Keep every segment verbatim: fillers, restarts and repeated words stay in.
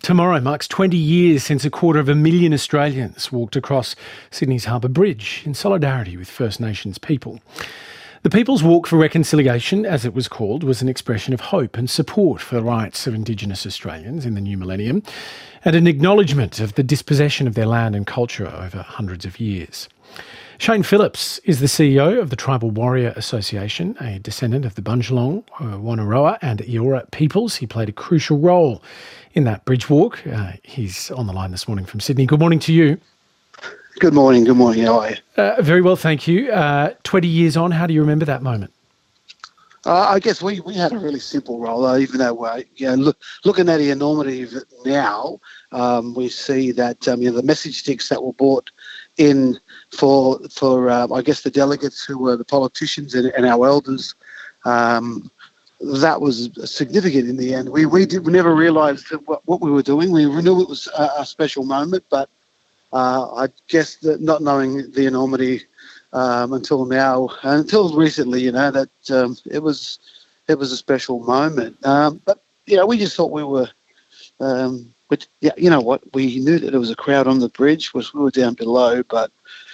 Tomorrow marks twenty years since a quarter of a million Australians walked across Sydney's Harbour Bridge in solidarity with First Nations people. The People's Walk for Reconciliation, as it was called, was an expression of hope and support for the rights of Indigenous Australians in the new millennium and an acknowledgement of the dispossession of their land and culture over hundreds of years. Shane Phillips is the C E O of the Tribal Warrior Association, a descendant of the Bundjalung, uh, Wonnarua and Eora peoples. He played a crucial role in that bridge walk. Uh, he's on the line this morning from Sydney. Good morning to you. Good morning. Good morning. How are you? Uh, very well, thank you. Uh, twenty years on, how do you remember that moment? Uh, I guess we, we had a really simple role, uh, even though we're you know, look, looking at the enormity of it now, um, we see that um, you know, the message sticks that were brought in for, for um, I guess, the delegates who were the politicians and, and our elders, um, that was significant in the end. We we, did, we never realised what, what we were doing. We knew it was a, a special moment, but uh, I guess that not knowing the enormity um, until now, until recently, you know, that um, it was it was a special moment. Um, but you know, we just thought we were. Um, but yeah, you know what? We knew that there was a crowd on the bridge. Was we were down below, but.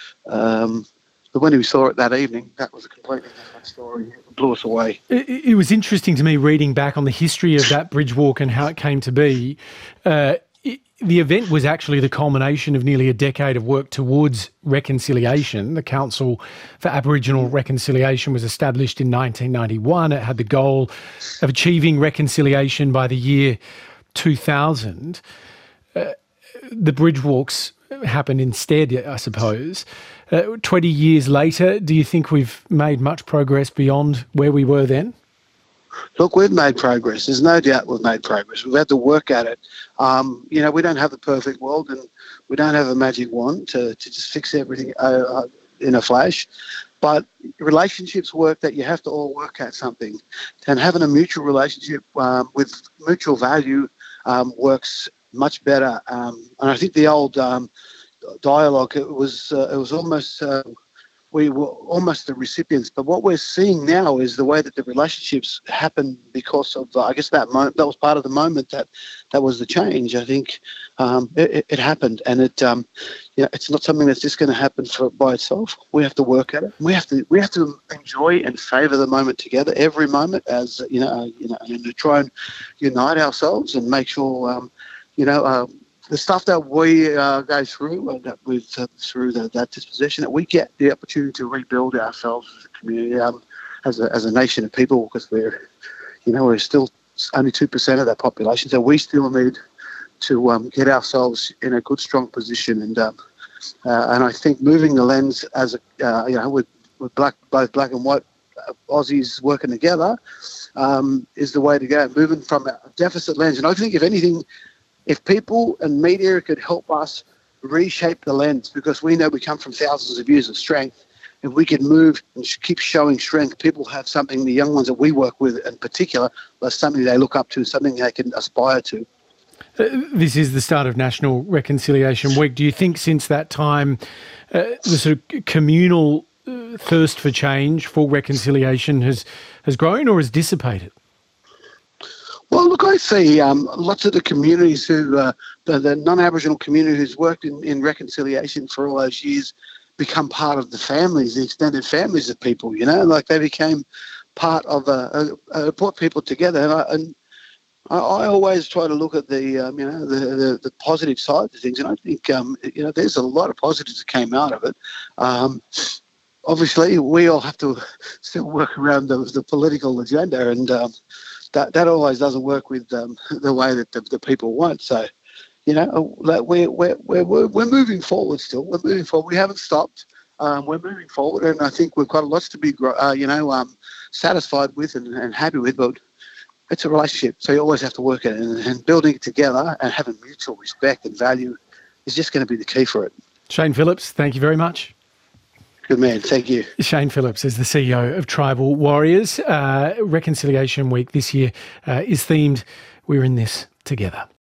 Um, But when we saw it that evening, that was a completely different story. It blew us away. It, it was interesting to me reading back on the history of that bridge walk and how it came to be. Uh, it, the event was actually the culmination of nearly a decade of work towards reconciliation. The Council for Aboriginal Reconciliation was established in nineteen ninety-one. It had the goal of achieving reconciliation by the year two thousand. Uh, the bridge walks happened instead, I suppose. Uh, twenty years later, do you think we've made much progress beyond where we were then? Look, we've made progress. There's no doubt we've made progress. We've had to work at it. Um, you know, we don't have the perfect world and we don't have a magic wand to, to just fix everything uh, in a flash. But relationships work that you have to all work at something. And having a mutual relationship um, with mutual value um, works much better. Um, and I think the old um, dialogue, it was uh, it was almost uh, we were almost the recipients. But what we're seeing now is the way that the relationships happen because of uh, I guess that moment, that was part of the moment that that was the change. I think um, it, it happened, and it um, you know, it's not something that's just going to happen for by itself. We have to work at it. We have to we have to enjoy and savour the moment together, every moment, as you know, uh, you know, and to try and unite ourselves and make sure. Um, You know, uh, the stuff that we uh, go through, uh, that we've uh, through the, that dispossession, that we get the opportunity to rebuild ourselves as a community, um, as a as a nation of people, because we're, you know, we're still only two percent of that population, so we still need to um, get ourselves in a good, strong position. And um, uh, and I think moving the lens as a, uh, you know, with with black both black and white Aussies working together, um, is the way to go. Moving from a deficit lens, and I think if anything. If people and media could help us reshape the lens, because we know we come from thousands of years of strength, if we could move and keep showing strength, people have something, the young ones that we work with in particular, there's something they look up to, something they can aspire to. Uh, this is the start of National Reconciliation Week. Do you think since that time uh, the sort of communal uh, thirst for change, for reconciliation has, has grown or has dissipated? Well, look, I see um, lots of the communities who, uh, the, the non-Aboriginal community who's worked in, in reconciliation for all those years become part of the families, the extended families of people, you know, like they became part of, a, a, a brought people together. And I, and I, I always try to look at the, um, you know, the, the, the positive side of things. And I think, um, you know, there's a lot of positives that came out of it. Um, obviously, we all have to still work around the, the political agenda, and um, That that always doesn't work with um, the way that the, the people want. So, you know, we're we're we're we're moving forward still. We're moving forward. We haven't stopped. Um, we're moving forward, and I think we've got lots to be, uh, you know, um, satisfied with and, and happy with. But it's a relationship, so you always have to work at it, and, and building it together and having mutual respect and value is just going to be the key for it. Shane Phillips, thank you very much. Good man, thank you. Shane Phillips is the C E O of Tribal Warriors. Uh, Reconciliation Week this year uh, is themed "We're in this together."